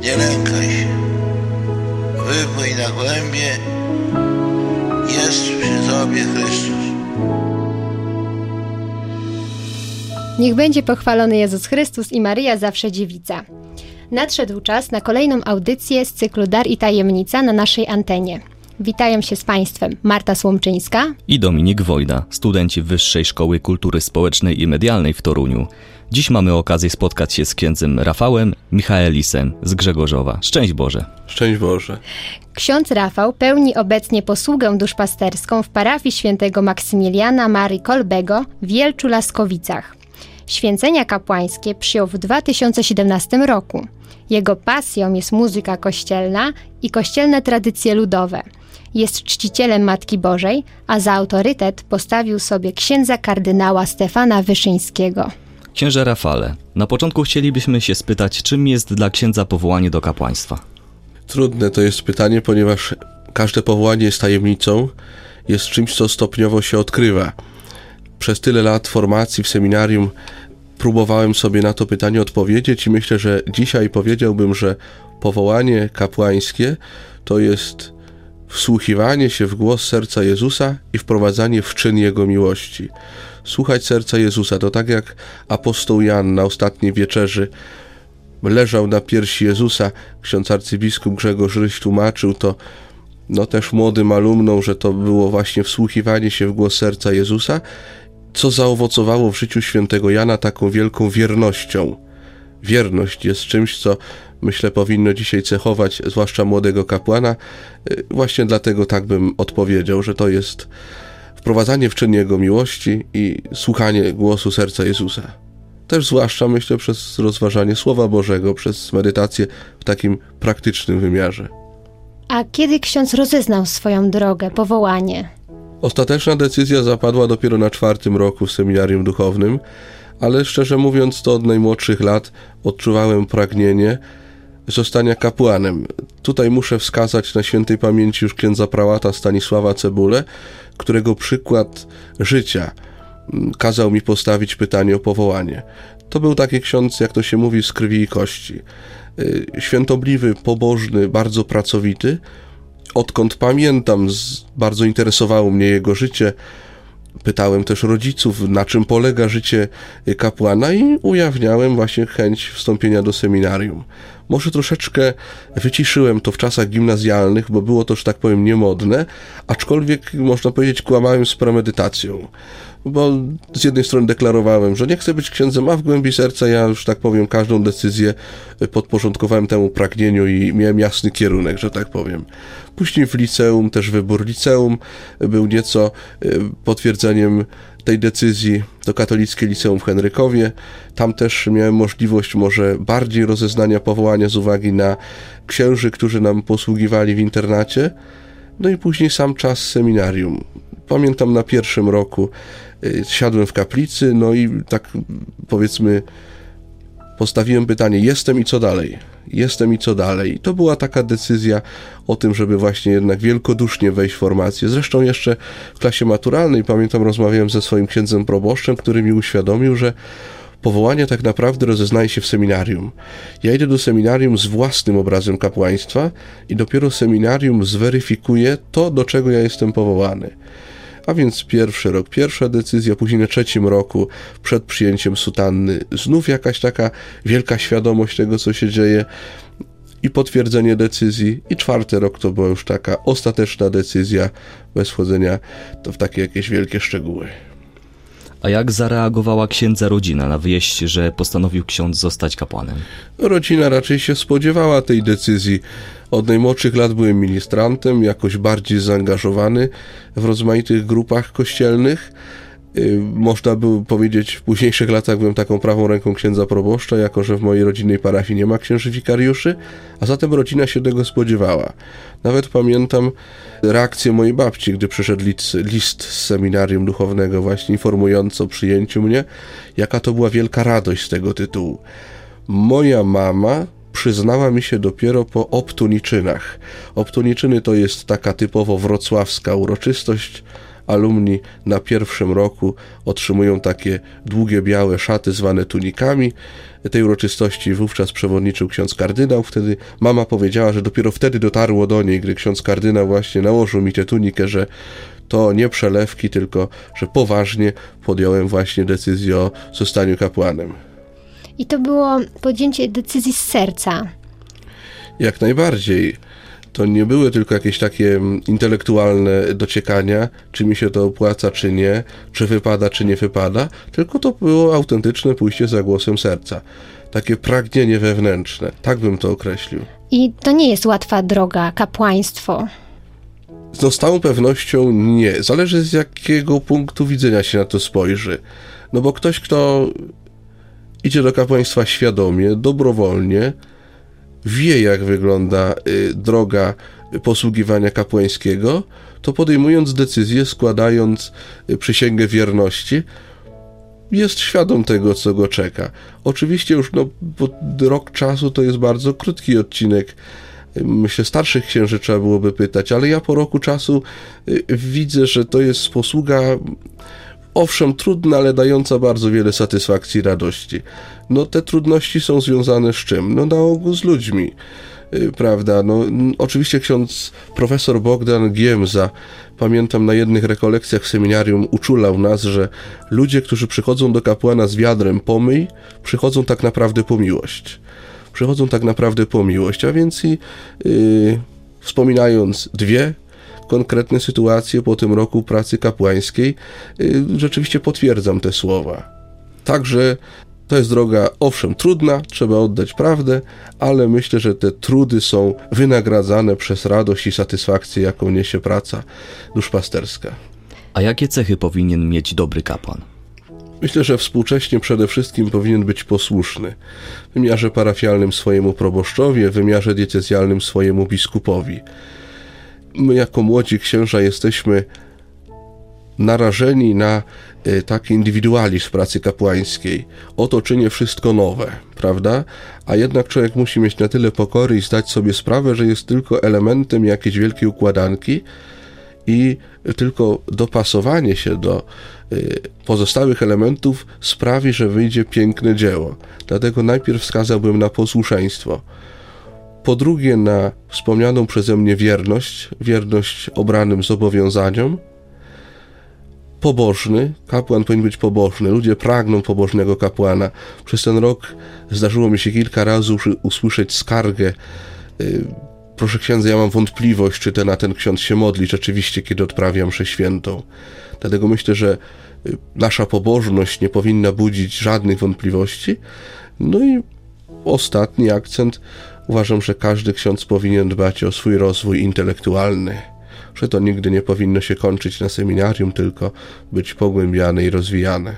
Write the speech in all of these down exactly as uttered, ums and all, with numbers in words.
Nie lękaj się. Wypłyń na głębie. Jest przy tobie Chrystus. Niech będzie pochwalony Jezus Chrystus i Maryja zawsze dziewica. Nadszedł czas na kolejną audycję z cyklu Dar i Tajemnica na naszej antenie. Witają się z Państwem Marta Słomczyńska i Dominik Wojda, studenci Wyższej Szkoły Kultury Społecznej i Medialnej w Toruniu. Dziś mamy okazję spotkać się z księdzem Rafałem Michaelisem z Grzegorzowa. Szczęść Boże. Szczęść Boże. Ksiądz Rafał pełni obecnie posługę duszpasterską w parafii świętego Maksymiliana Marii Kolbego w Jelczu-Laskowicach. Święcenia kapłańskie przyjął w dwa tysiące siedemnastym roku. Jego pasją jest muzyka kościelna i kościelne tradycje ludowe. Jest czcicielem Matki Bożej, a za autorytet postawił sobie księdza kardynała Stefana Wyszyńskiego. Księże Rafale, na początku chcielibyśmy się spytać, czym jest dla księdza powołanie do kapłaństwa? Trudne to jest pytanie, ponieważ każde powołanie jest tajemnicą, jest czymś, co stopniowo się odkrywa. Przez tyle lat formacji w seminarium próbowałem sobie na to pytanie odpowiedzieć i myślę, że dzisiaj powiedziałbym, że powołanie kapłańskie to jest wsłuchiwanie się w głos serca Jezusa i wprowadzanie w czyn Jego miłości. Słuchać serca Jezusa to tak jak apostoł Jan na ostatniej wieczerzy leżał na piersi Jezusa, ksiądz arcybiskup Grzegorz Ryś tłumaczył to no też młodym alumnom, że to było właśnie wsłuchiwanie się w głos serca Jezusa, co zaowocowało w życiu świętego Jana taką wielką wiernością. Wierność jest czymś, co myślę powinno dzisiaj cechować, zwłaszcza młodego kapłana. Właśnie dlatego tak bym odpowiedział, że to jest wprowadzanie w czyn Jego miłości i słuchanie głosu serca Jezusa. Też zwłaszcza myślę przez rozważanie Słowa Bożego, przez medytację w takim praktycznym wymiarze. A kiedy ksiądz rozeznał swoją drogę, powołanie? Ostateczna decyzja zapadła dopiero na czwartym roku w seminarium duchownym, ale szczerze mówiąc to od najmłodszych lat odczuwałem pragnienie zostania kapłanem. Tutaj muszę wskazać na świętej pamięci już księdza prałata Stanisława Cebulę, którego przykład życia kazał mi postawić pytanie o powołanie. To był taki ksiądz, jak to się mówi, z krwi i kości. Świętobliwy, pobożny, bardzo pracowity. Odkąd pamiętam, bardzo interesowało mnie jego życie. Pytałem też rodziców, na czym polega życie kapłana i ujawniałem właśnie chęć wstąpienia do seminarium. Może troszeczkę wyciszyłem to w czasach gimnazjalnych, bo było to, że tak powiem, niemodne, aczkolwiek można powiedzieć kłamałem z premedytacją. Bo z jednej strony deklarowałem, że nie chcę być księdzem, a w głębi serca ja już tak powiem każdą decyzję podporządkowałem temu pragnieniu i miałem jasny kierunek, że tak powiem. Później w liceum, też wybór liceum był nieco potwierdzeniem tej decyzji. To katolickie liceum w Henrykowie. Tam też miałem możliwość może bardziej rozeznania powołania z uwagi na księży, którzy nam posługiwali w internacie. No i później sam czas seminarium. Pamiętam na pierwszym roku y, siadłem w kaplicy, no i tak powiedzmy postawiłem pytanie, jestem i co dalej? Jestem i co dalej? I to była taka decyzja o tym, żeby właśnie jednak wielkodusznie wejść w formację. Zresztą jeszcze w klasie maturalnej, pamiętam, rozmawiałem ze swoim księdzem proboszczem, który mi uświadomił, że powołanie tak naprawdę rozeznaje się w seminarium. Ja idę do seminarium z własnym obrazem kapłaństwa i dopiero seminarium zweryfikuje to, do czego ja jestem powołany. A więc pierwszy rok, pierwsza decyzja, później na trzecim roku, przed przyjęciem sutanny, znów jakaś taka wielka świadomość tego, co się dzieje i potwierdzenie decyzji. I czwarty rok to była już taka ostateczna decyzja, bez wchodzenia to w takie jakieś wielkie szczegóły. A jak zareagowała księdza rodzina na wieść, że postanowił ksiądz zostać kapłanem? Rodzina raczej się spodziewała tej decyzji. Od najmłodszych lat byłem ministrantem, jakoś bardziej zaangażowany w rozmaitych grupach kościelnych. Można by powiedzieć, w późniejszych latach byłem taką prawą ręką księdza proboszcza, jako że w mojej rodzinnej parafii nie ma księży wikariuszy, a zatem rodzina się tego spodziewała. Nawet pamiętam reakcję mojej babci, gdy przyszedł list, list z seminarium duchownego właśnie informujący o przyjęciu mnie, jaka to była wielka radość z tego tytułu. Moja mama przyznała mi się dopiero po obtuniczynach. Obtuniczyny to jest taka typowo wrocławska uroczystość, alumni na pierwszym roku otrzymują takie długie, białe szaty zwane tunikami. Tej uroczystości wówczas przewodniczył ksiądz kardynał. Wtedy mama powiedziała, że dopiero wtedy dotarło do niej, gdy ksiądz kardynał właśnie nałożył mi tę tunikę, że to nie przelewki, tylko że poważnie podjąłem właśnie decyzję o zostaniu kapłanem. I to było podjęcie decyzji z serca. Jak najbardziej. To nie były tylko jakieś takie intelektualne dociekania, czy mi się to opłaca, czy nie, czy wypada, czy nie wypada, tylko to było autentyczne pójście za głosem serca. Takie pragnienie wewnętrzne. Tak bym to określił. I to nie jest łatwa droga, kapłaństwo. Z całą pewnością nie. Zależy, z jakiego punktu widzenia się na to spojrzy. No bo ktoś, kto idzie do kapłaństwa świadomie, dobrowolnie, wie, jak wygląda y, droga posługiwania kapłańskiego, to podejmując decyzję, składając y, przysięgę wierności, jest świadom tego, co go czeka. Oczywiście już no, bo rok czasu to jest bardzo krótki odcinek. Myślę, starszych księży trzeba byłoby pytać, ale ja po roku czasu y, widzę, że to jest posługa owszem trudna, ale dająca bardzo wiele satysfakcji i radości. No te trudności są związane z czym? No na ogół z ludźmi, yy, prawda? No oczywiście ksiądz profesor Bogdan Giemza, pamiętam na jednych rekolekcjach w seminarium uczulał nas, że ludzie, którzy przychodzą do kapłana z wiadrem pomyj, przychodzą tak naprawdę po miłość. Przychodzą tak naprawdę po miłość, a więc i yy, wspominając dwie konkretne sytuacje po tym roku pracy kapłańskiej, yy, rzeczywiście potwierdzam te słowa. Także to jest droga, owszem, trudna, trzeba oddać prawdę, ale myślę, że te trudy są wynagradzane przez radość i satysfakcję, jaką niesie praca duszpasterska. A jakie cechy powinien mieć dobry kapłan? Myślę, że współcześnie przede wszystkim powinien być posłuszny. W wymiarze parafialnym swojemu proboszczowi, w wymiarze diecezjalnym swojemu biskupowi. My jako młodzi księża jesteśmy narażeni na y, taki indywidualizm w pracy kapłańskiej. Oto czynię wszystko nowe, prawda? A jednak człowiek musi mieć na tyle pokory i zdać sobie sprawę, że jest tylko elementem jakiejś wielkiej układanki i tylko dopasowanie się do y, pozostałych elementów sprawi, że wyjdzie piękne dzieło. Dlatego najpierw wskazałbym na posłuszeństwo. Po drugie na wspomnianą przeze mnie wierność, wierność obranym zobowiązaniom. Pobożny, kapłan powinien być pobożny, ludzie pragną pobożnego kapłana. Przez ten rok zdarzyło mi się kilka razy usłyszeć skargę: proszę księdza, ja mam wątpliwość, czy ten, a ten ksiądz się modli rzeczywiście, kiedy odprawia mszę świętą. Dlatego myślę, że nasza pobożność nie powinna budzić żadnych wątpliwości. No i ostatni akcent. Uważam, że każdy ksiądz powinien dbać o swój rozwój intelektualny, że to nigdy nie powinno się kończyć na seminarium, tylko być pogłębiane i rozwijane.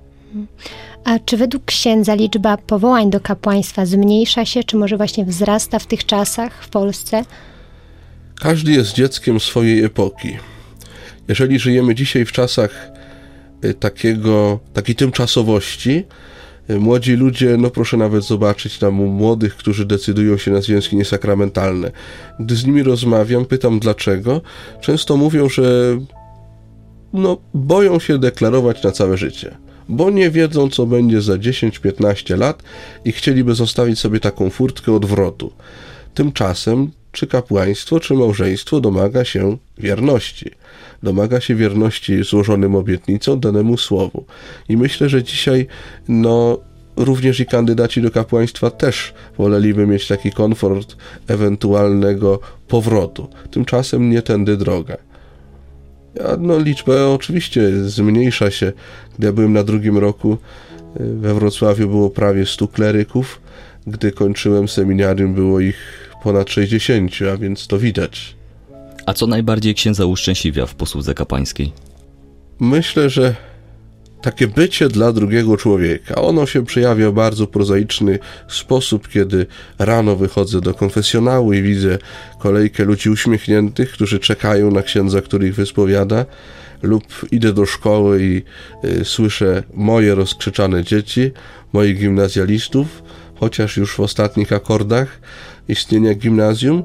A czy według księdza liczba powołań do kapłaństwa zmniejsza się, czy może właśnie wzrasta w tych czasach w Polsce? Każdy jest dzieckiem swojej epoki. Jeżeli żyjemy dzisiaj w czasach takiego, takiej tymczasowości, młodzi ludzie, no proszę nawet zobaczyć tam młodych, którzy decydują się na związki niesakramentalne. Gdy z nimi rozmawiam, pytam dlaczego, często mówią, że no, boją się deklarować na całe życie, bo nie wiedzą, co będzie za dziesięć piętnaście lat i chcieliby zostawić sobie taką furtkę odwrotu. Tymczasem czy kapłaństwo, czy małżeństwo domaga się wierności. Domaga się wierności złożonym obietnicom, danemu słowu. I myślę, że dzisiaj no, również i kandydaci do kapłaństwa też woleliby mieć taki komfort ewentualnego powrotu. Tymczasem nie tędy droga. Ja, no, liczba oczywiście zmniejsza się. Gdy ja byłem na drugim roku, we Wrocławiu było prawie stu kleryków. Gdy kończyłem seminarium, było ich ponad sześćdziesięciu, a więc to widać. A co najbardziej księdza uszczęśliwia w posłudze kapłańskiej? Myślę, że takie bycie dla drugiego człowieka, ono się przejawia w bardzo prozaiczny sposób, kiedy rano wychodzę do konfesjonału i widzę kolejkę ludzi uśmiechniętych, którzy czekają na księdza, który ich wyspowiada, lub idę do szkoły i y, słyszę moje rozkrzyczane dzieci, moich gimnazjalistów, chociaż już w ostatnich akordach istnienia gimnazjum,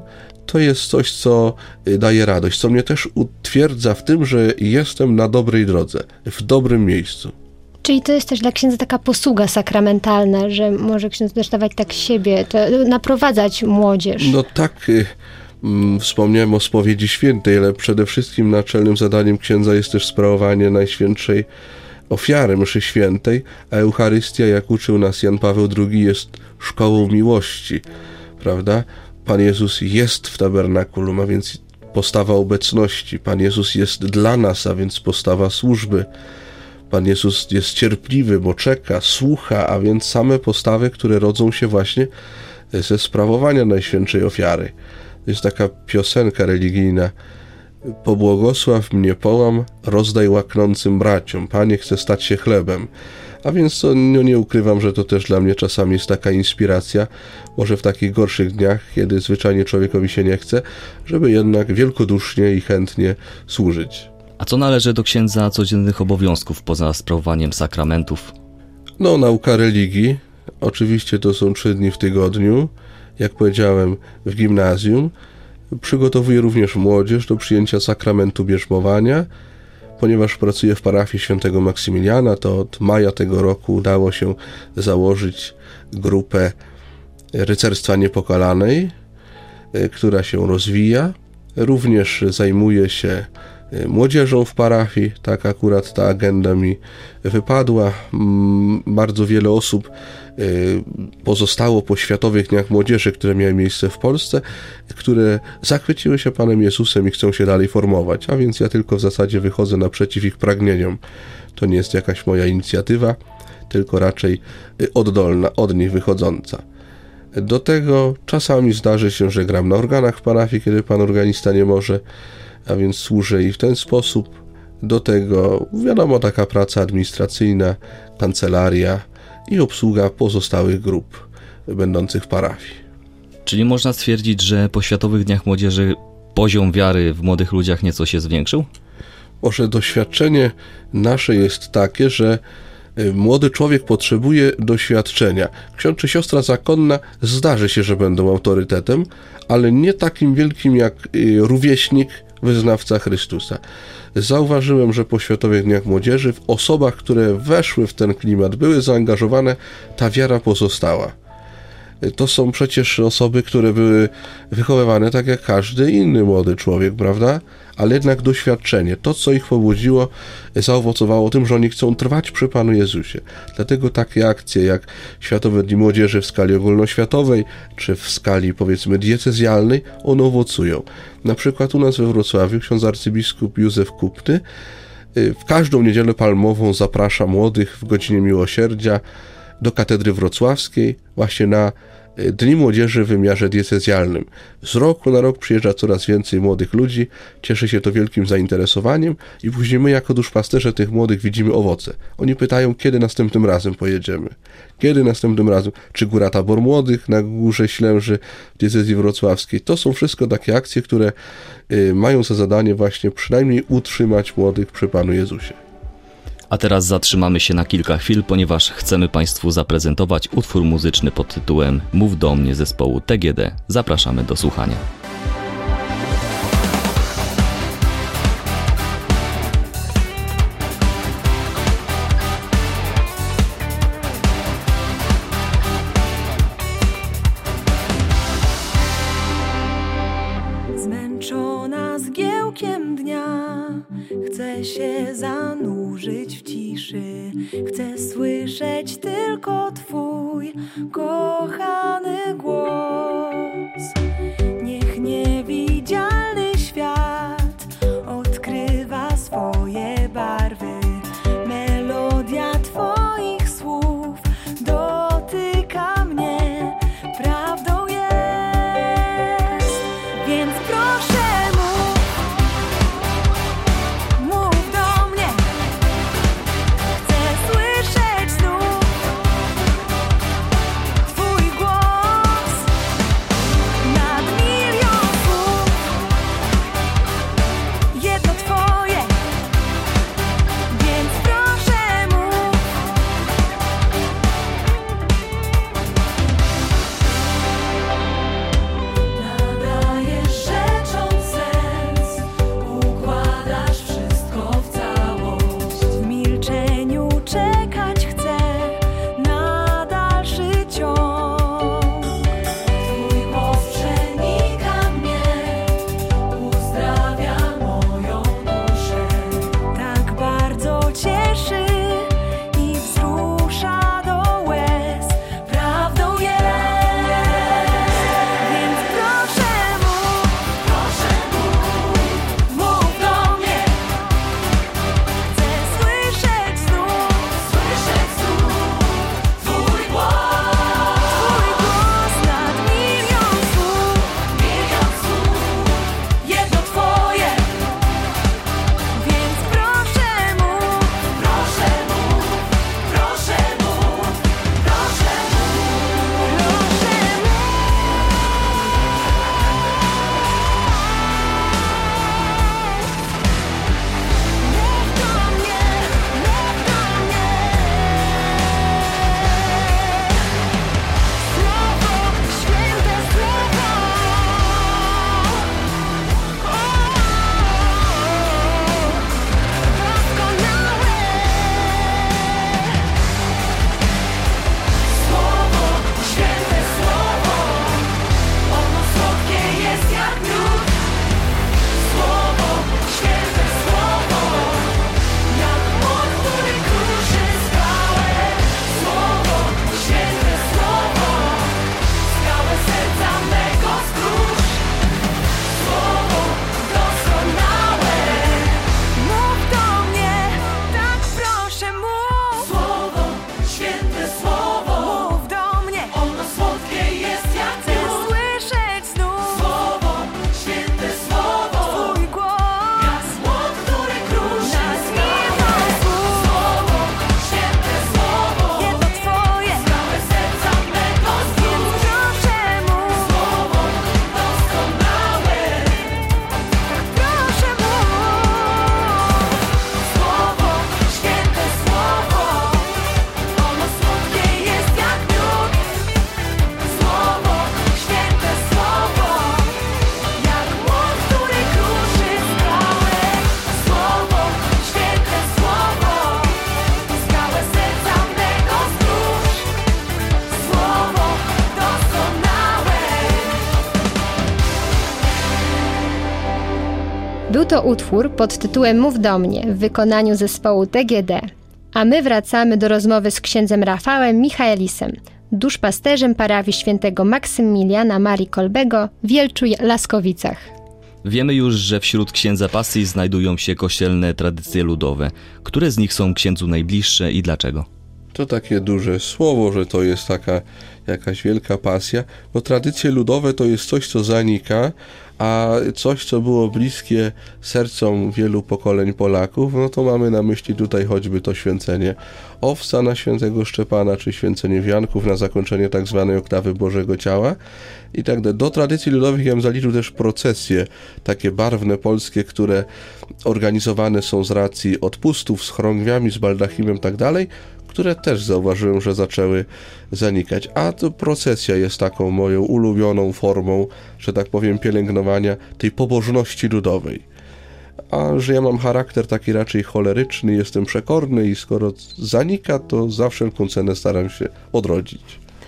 to jest coś, co daje radość, co mnie też utwierdza w tym, że jestem na dobrej drodze, w dobrym miejscu. Czyli to jest też dla księdza taka posługa sakramentalna, że może ksiądz też dawać tak siebie, to naprowadzać młodzież. No tak, mm, wspomniałem o spowiedzi świętej, ale przede wszystkim naczelnym zadaniem księdza jest też sprawowanie Najświętszej Ofiary Mszy Świętej, a Eucharystia, jak uczył nas Jan Paweł drugi, jest szkołą miłości, prawda? Pan Jezus jest w tabernakulum, a więc postawa obecności. Pan Jezus jest dla nas, a więc postawa służby. Pan Jezus jest cierpliwy, bo czeka, słucha, a więc same postawy, które rodzą się właśnie ze sprawowania Najświętszej Ofiary. To jest taka piosenka religijna. Pobłogosław mnie połam, rozdaj łaknącym braciom. Panie, chce stać się chlebem. A więc to, no nie ukrywam, że to też dla mnie czasami jest taka inspiracja, może w takich gorszych dniach, kiedy zwyczajnie człowiekowi się nie chce, żeby jednak wielkodusznie i chętnie służyć. A co należy do księdza codziennych obowiązków poza sprawowaniem sakramentów? No, nauka religii. Oczywiście to są trzy dni w tygodniu. Jak powiedziałem, w gimnazjum. Przygotowuję również młodzież do przyjęcia sakramentu bierzmowania. Ponieważ pracuję w parafii świętego Maksymiliana, to od maja tego roku udało się założyć grupę rycerstwa niepokalanej, która się rozwija. Również zajmuję się młodzieżą w parafii, tak akurat ta agenda mi wypadła. Bardzo wiele osób pozostało po Światowych Dniach Młodzieży, które miały miejsce w Polsce, które zachwyciły się Panem Jezusem i chcą się dalej formować, a więc ja tylko w zasadzie wychodzę naprzeciw ich pragnieniom. To nie jest jakaś moja inicjatywa, tylko raczej oddolna, od nich wychodząca. Do tego czasami zdarzy się, że gram na organach w parafii, kiedy pan organista nie może, a więc służę i w ten sposób. Do tego, wiadomo, taka praca administracyjna, kancelaria i obsługa pozostałych grup będących w parafii. Czyli można stwierdzić, że po Światowych Dniach Młodzieży poziom wiary w młodych ludziach nieco się zwiększył? Może doświadczenie nasze jest takie, że młody człowiek potrzebuje doświadczenia. Ksiądz czy siostra zakonna zdarzy się, że będą autorytetem, ale nie takim wielkim jak rówieśnik, wyznawca Chrystusa. Zauważyłem, że po Światowych Dniach Młodzieży w osobach, które weszły w ten klimat, były zaangażowane, ta wiara pozostała. To są przecież osoby, które były wychowywane tak jak każdy inny młody człowiek, prawda? Ale jednak doświadczenie, to co ich pobudziło, zaowocowało tym, że oni chcą trwać przy Panu Jezusie. Dlatego takie akcje jak Światowe Dni Młodzieży w skali ogólnoświatowej, czy w skali powiedzmy diecezjalnej, one owocują. Na przykład u nas we Wrocławiu ksiądz arcybiskup Józef Kupny w każdą niedzielę palmową zaprasza młodych w godzinie miłosierdzia do katedry wrocławskiej właśnie na Dni Młodzieży w wymiarze diecezjalnym. Z roku na rok przyjeżdża coraz więcej młodych ludzi, cieszy się to wielkim zainteresowaniem i później my jako duszpasterze tych młodych widzimy owoce. Oni pytają, kiedy następnym razem pojedziemy. Kiedy następnym razem? Czy Góra Tabor Młodych na Górze Ślęży w diecezji wrocławskiej? To są wszystko takie akcje, które y, mają za zadanie właśnie przynajmniej utrzymać młodych przy Panu Jezusie. A teraz zatrzymamy się na kilka chwil, ponieważ chcemy Państwu zaprezentować utwór muzyczny pod tytułem Mów do mnie zespołu T G D. Zapraszamy do słuchania. Zmęczona zgiełkiem dnia, chcę się zanurzyć w ciszy, chcę słyszeć tylko Twój kochany głos. Niech niewidzialny świat odkrywa swoje barwy, melodia Twoich słów dotyka mnie, prawdą jest, więc proszę. Twój głos Był to utwór pod tytułem Mów do mnie w wykonaniu zespołu T G D. A my wracamy do rozmowy z księdzem Rafałem Michaelisem, duszpasterzem parafii świętego Maksymiliana Marii Kolbego w Wielczu-Laskowicach. Wiemy już, że wśród księdza pasji znajdują się kościelne tradycje ludowe. Które z nich są księdzu najbliższe i dlaczego? To takie duże słowo, że to jest taka jakaś wielka pasja. No tradycje ludowe to jest coś, co zanika, a coś, co było bliskie sercom wielu pokoleń Polaków, no to mamy na myśli tutaj choćby to święcenie owca na świętego Szczepana, czy święcenie wianków na zakończenie tak zwanej oktawy Bożego Ciała i tak dalej. Do tradycji ludowych ja bym zaliczył też procesje, takie barwne polskie, które organizowane są z racji odpustów, z chorągwiami, z baldachimem i tak dalej, które też zauważyłem, że zaczęły zanikać. A to procesja jest taką moją ulubioną formą, że tak powiem, pielęgnowania tej pobożności ludowej. A że ja mam charakter taki raczej choleryczny, jestem przekorny i skoro zanika, to za wszelką cenę staram się odrodzić.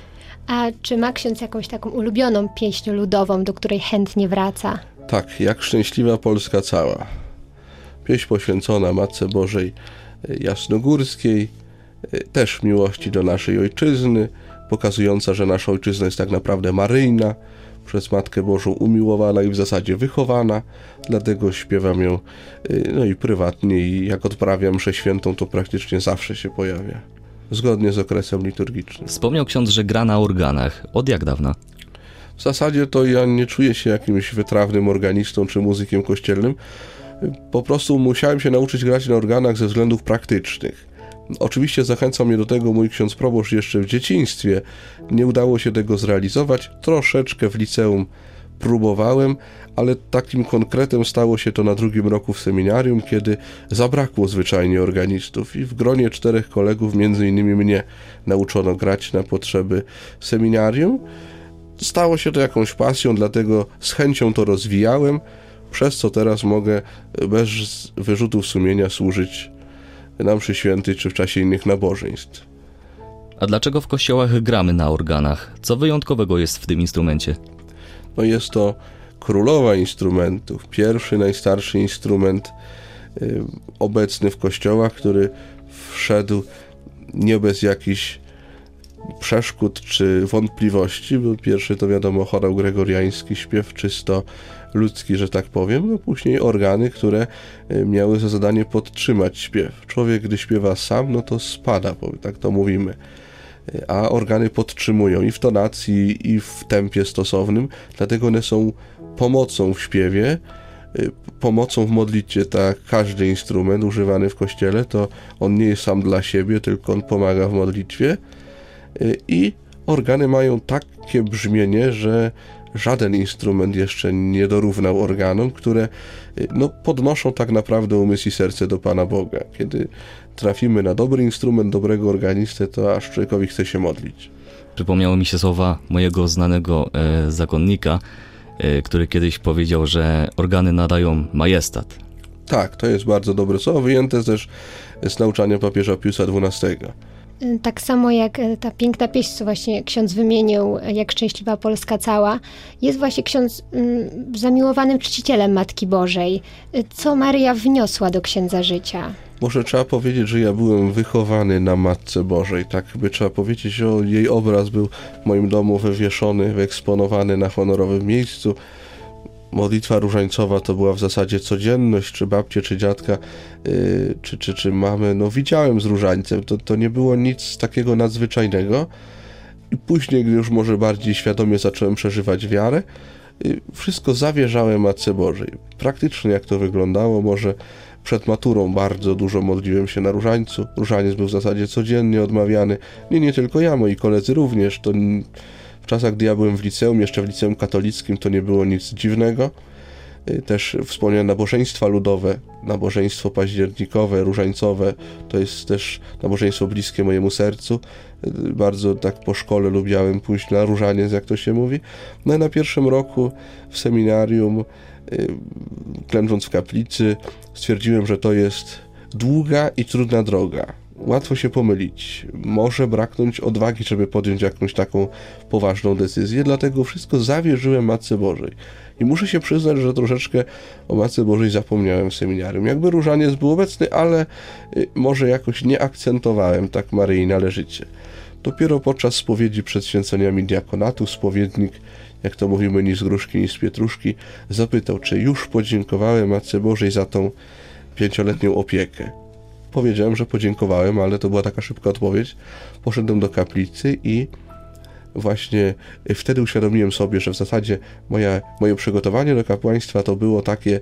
A czy ma ksiądz jakąś taką ulubioną pieśń ludową, do której chętnie wraca? Tak, jak szczęśliwa Polska cała. Pieśń poświęcona Matce Bożej Jasnogórskiej, też miłości do naszej ojczyzny, pokazująca, że nasza ojczyzna jest tak naprawdę maryjna, przez Matkę Bożą umiłowana i w zasadzie wychowana, dlatego śpiewam ją no i prywatnie i jak odprawiam mszę świętą, to praktycznie zawsze się pojawia, zgodnie z okresem liturgicznym. Wspomniał ksiądz, że gra na organach. Od jak dawna? W zasadzie to ja nie czuję się jakimś wytrawnym organistą czy muzykiem kościelnym, po prostu musiałem się nauczyć grać na organach ze względów praktycznych. Oczywiście zachęcał mnie do tego mój ksiądz proboszcz jeszcze w dzieciństwie. Nie udało się tego zrealizować. Troszeczkę w liceum próbowałem, ale takim konkretem stało się to na drugim roku w seminarium, kiedy zabrakło zwyczajnie organistów i w gronie czterech kolegów, między innymi mnie, nauczono grać na potrzeby seminarium. Stało się to jakąś pasją, dlatego z chęcią to rozwijałem, przez co teraz mogę bez wyrzutów sumienia służyć na mszy świętej czy w czasie innych nabożeństw. A dlaczego w kościołach gramy na organach? Co wyjątkowego jest w tym instrumencie? No jest to królowa instrumentów, pierwszy, najstarszy instrument y, obecny w kościołach, który wszedł nie bez jakichś przeszkód czy wątpliwości. Był pierwszy, to wiadomo, chorał gregoriański, śpiew czysto ludzki, że tak powiem, no później organy, które miały za zadanie podtrzymać śpiew. Człowiek, gdy śpiewa sam, no to spada, bo tak to mówimy, a organy podtrzymują i w tonacji, i w tempie stosownym, dlatego one są pomocą w śpiewie, pomocą w modlitwie. Tak, każdy instrument używany w kościele, to on nie jest sam dla siebie, tylko on pomaga w modlitwie i organy mają takie brzmienie, że żaden instrument jeszcze nie dorównał organom, które no, podnoszą tak naprawdę umysł i serce do Pana Boga. Kiedy trafimy na dobry instrument, dobrego organistę, to aż człowiekowi chce się modlić. Przypomniały mi się słowa mojego znanego e, zakonnika, e, który kiedyś powiedział, że organy nadają majestat. Tak, to jest bardzo dobre słowo, wyjęte też z nauczania papieża Piusa dwunastego. Tak samo jak ta piękna pieśń, co właśnie ksiądz wymienił, jak szczęśliwa Polska cała, jest właśnie ksiądz mm, zamiłowanym czcicielem Matki Bożej. Co Maryja wniosła do księdza życia? Może trzeba powiedzieć, że ja byłem wychowany na Matce Bożej, tak by trzeba powiedzieć, że jej obraz był w moim domu wywieszony, wyeksponowany na honorowym miejscu. Modlitwa różańcowa to była w zasadzie codzienność, czy babcie, czy dziadka, yy, czy, czy, czy mamy, no widziałem z różańcem, to, to nie było nic takiego nadzwyczajnego. I później, gdy już może bardziej świadomie zacząłem przeżywać wiarę, yy, wszystko zawierzałem Matce Bożej. Praktycznie jak to wyglądało, może przed maturą bardzo dużo modliłem się na różańcu. Różaniec był w zasadzie codziennie odmawiany. Nie, nie tylko ja, moi koledzy również. To w czasach, gdy ja byłem w liceum, jeszcze w liceum katolickim, to nie było nic dziwnego. Też wspomniane nabożeństwa ludowe, nabożeństwo październikowe, różańcowe, to jest też nabożeństwo bliskie mojemu sercu. Bardzo tak po szkole lubiałem pójść na różaniec, jak to się mówi. No i na pierwszym roku w seminarium, klęcząc w kaplicy, stwierdziłem, że to jest długa i trudna droga. łatwo się pomylić. Może braknąć odwagi, żeby podjąć jakąś taką poważną decyzję, dlatego wszystko zawierzyłem Matce Bożej. I muszę się przyznać, że troszeczkę o Matce Bożej zapomniałem w seminarium. Jakby różaniec był obecny, ale może jakoś nie akcentowałem tak Maryi należycie. Dopiero podczas spowiedzi przed święceniami diakonatu spowiednik, jak to mówimy, ni z gruszki, ni z pietruszki, zapytał, czy już podziękowałem Matce Bożej za tą pięcioletnią opiekę. Powiedziałem, że podziękowałem, ale to była taka szybka odpowiedź. Poszedłem do kaplicy i właśnie wtedy uświadomiłem sobie, że w zasadzie moja, moje przygotowanie do kapłaństwa to było takie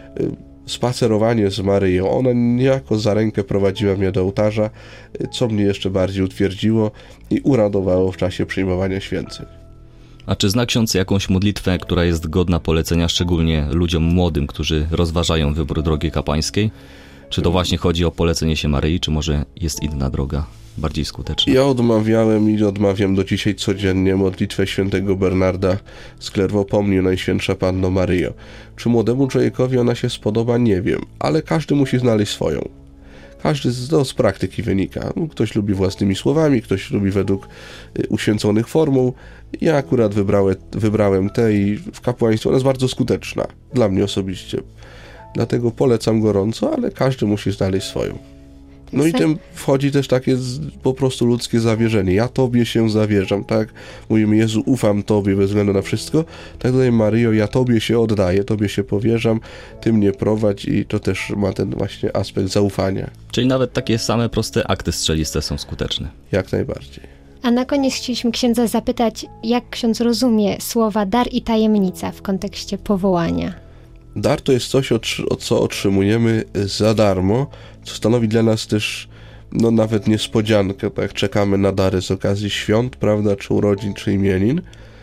spacerowanie z Maryją. Ona niejako za rękę prowadziła mnie do ołtarza, co mnie jeszcze bardziej utwierdziło i uradowało w czasie przyjmowania święceń. A czy zna ksiądz jakąś modlitwę, która jest godna polecenia szczególnie ludziom młodym, którzy rozważają wybór drogi kapłańskiej? Czy to właśnie chodzi o polecenie się Maryi, czy może jest inna droga, bardziej skuteczna? Ja odmawiałem i odmawiam do dzisiaj codziennie modlitwę świętego Bernarda z Clairvaux, pomnij Najświętsza Panno Maryjo. Czy młodemu człowiekowi ona się spodoba? Nie wiem, ale każdy musi znaleźć swoją. Każdy z, no, z praktyki wynika. Ktoś lubi własnymi słowami, ktoś lubi według uświęconych formuł. Ja akurat wybrałem, wybrałem tę i w kapłaństwie ona jest bardzo skuteczna, dla mnie osobiście. Dlatego polecam gorąco, ale każdy musi znaleźć swoją. No i tym wchodzi też takie po prostu ludzkie zawierzenie. Ja Tobie się zawierzam, tak? Mówimy, Jezu, ufam Tobie bez względu na wszystko. Tak tutaj, Maryjo, ja Tobie się oddaję, Tobie się powierzam, Ty mnie prowadź i to też ma ten właśnie aspekt zaufania. Czyli nawet takie same proste akty strzeliste są skuteczne. Jak najbardziej. A na koniec chcieliśmy księdza zapytać, jak ksiądz rozumie słowa dar i tajemnica w kontekście powołania? Dar to jest coś, co otrzymujemy za darmo, co stanowi dla nas też no nawet niespodziankę, tak jak czekamy na dary z okazji świąt, prawda, czy urodzin, czy imienin.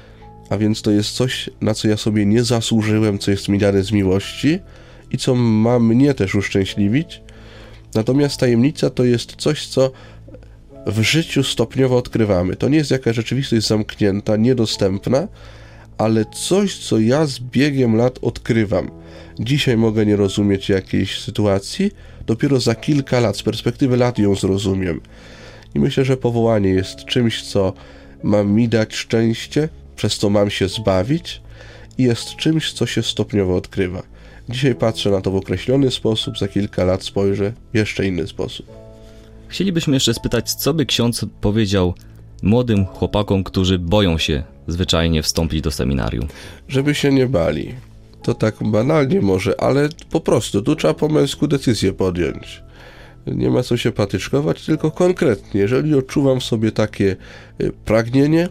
A więc to jest coś, na co ja sobie nie zasłużyłem, co jest mi dane z miłości i co ma mnie też uszczęśliwić. Natomiast tajemnica to jest coś, co w życiu stopniowo odkrywamy. To nie jest jakaś rzeczywistość zamknięta, niedostępna, ale coś, co ja z biegiem lat odkrywam. Dzisiaj mogę nie rozumieć jakiejś sytuacji, dopiero za kilka lat, z perspektywy lat ją zrozumiem. I myślę, że powołanie jest czymś, co ma mi dać szczęście, przez co mam się zbawić i jest czymś, co się stopniowo odkrywa. Dzisiaj patrzę na to w określony sposób, za kilka lat spojrzę w jeszcze inny sposób. Chcielibyśmy jeszcze spytać, co by ksiądz powiedział młodym chłopakom, którzy boją się zwyczajnie wstąpić do seminarium? Żeby się nie bali. To tak banalnie może, ale po prostu tu trzeba po męsku decyzję podjąć. Nie ma co się patyczkować, tylko konkretnie, jeżeli odczuwam w sobie takie pragnienie,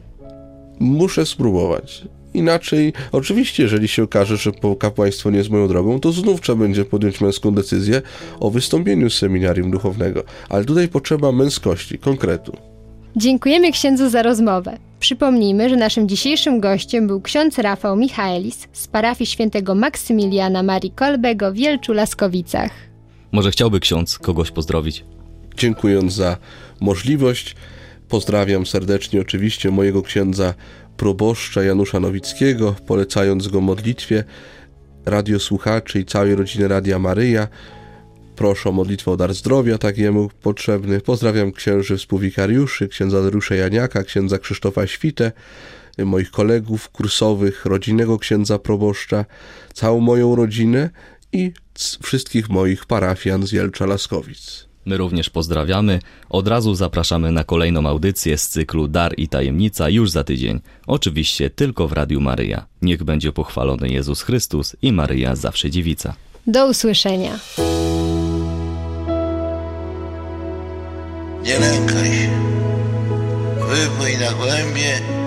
muszę spróbować. Inaczej, oczywiście, jeżeli się okaże, że kapłaństwo nie jest moją drogą, to znów trzeba będzie podjąć męską decyzję o wystąpieniu z seminarium duchownego. Ale tutaj potrzeba męskości, konkretu. Dziękujemy księdzu za rozmowę. Przypomnijmy, że naszym dzisiejszym gościem był ksiądz Rafał Michaelis z parafii świętego Maksymiliana Marii Kolbego w Wielczu-Laskowicach. Może chciałby ksiądz kogoś pozdrowić? Dziękując za możliwość, pozdrawiam serdecznie oczywiście mojego księdza proboszcza Janusza Nowickiego, polecając go modlitwie, radiosłuchaczy i całej rodziny Radia Maryja. Proszę o modlitwę o dar zdrowia, tak jemu potrzebny. Pozdrawiam księży współwikariuszy, księdza Dariusza Janiaka, księdza Krzysztofa Świtę, moich kolegów kursowych, rodzinnego księdza proboszcza, całą moją rodzinę i wszystkich moich parafian z Wielcza-Laskowic. My również pozdrawiamy. Od razu zapraszamy na kolejną audycję z cyklu Dar i Tajemnica już za tydzień. Oczywiście tylko w Radiu Maryja. Niech będzie pochwalony Jezus Chrystus i Maryja zawsze dziewica. Do usłyszenia. Nie lękaj się, wypłyń na głębie